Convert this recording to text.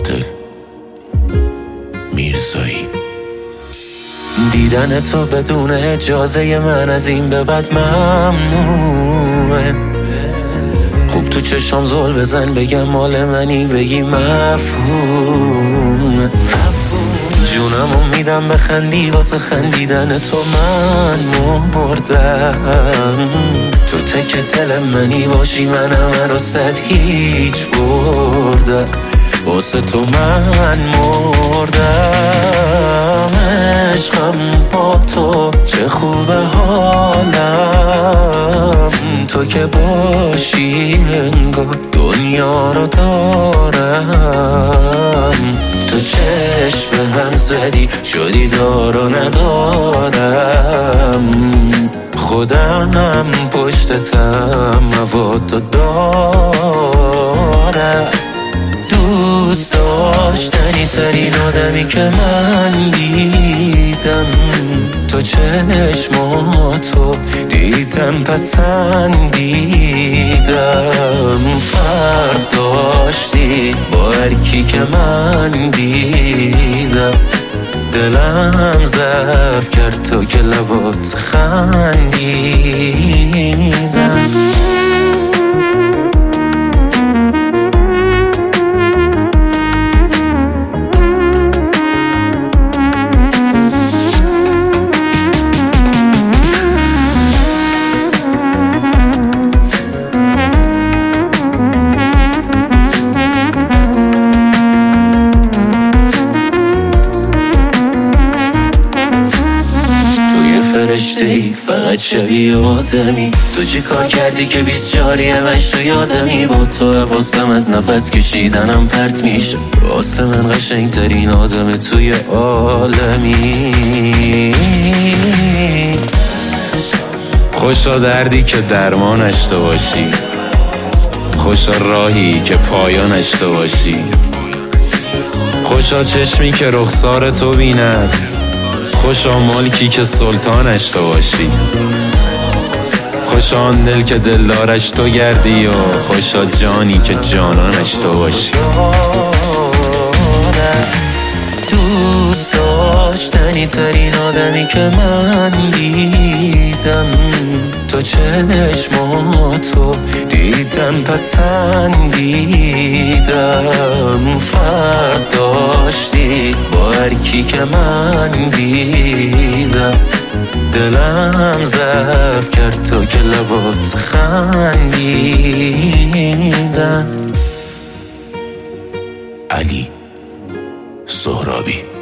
عادل میرزایی. دیدن تو بدون اجازه من از این به بعد ممنوعه. خوب تو چشام زل بزن بگم مال منی بگی مفهومه. جونمو میدم بخندی واسه خندیدن تو من مردم. تو تک دل منی باشی منم راست هیچ بردم. واسه تو من مردم. عشقم با تو چه خوبه حالم. تو که باشی انگار دنیا رو دارم. تو چشم هم زدی شدی دار و ندارم. خودم پشتتم مواد دارم. دوست داشتنی ترین آدمی که من دیدم. تو چشماتو دیدم پسندیدم. فرق داشتی با هر کی که من دیدم. دلم ضعف کرد تو که لبات خندیدم. فرشته‌ای فقط شبیه آدمی. تو چی کار کردی که 24 همش تو یادمی. با تو حواسم از نفس کشیدنم پرت میشه. واسه من قشنگترین آدم توی عالمی. خوشا دردی که درمانش تو باشی. خوشا راهی که پایانش تو باشی. خوشا چشمی که رخسار تو بیند. خوشا ملکی که سلطانش تو باشی. خوشا آن دل که دلدارش تو گردی. و خوشا جانی که جانانش تو باشی. دوست داشتنی ترین آدمی که من دیدم. تو چشماتو دیدم پسندیدم. فرق داشتی با هر کی که من دیدم. دلم ضعف کرد تو که لبات خندیدم. علی سهرابی.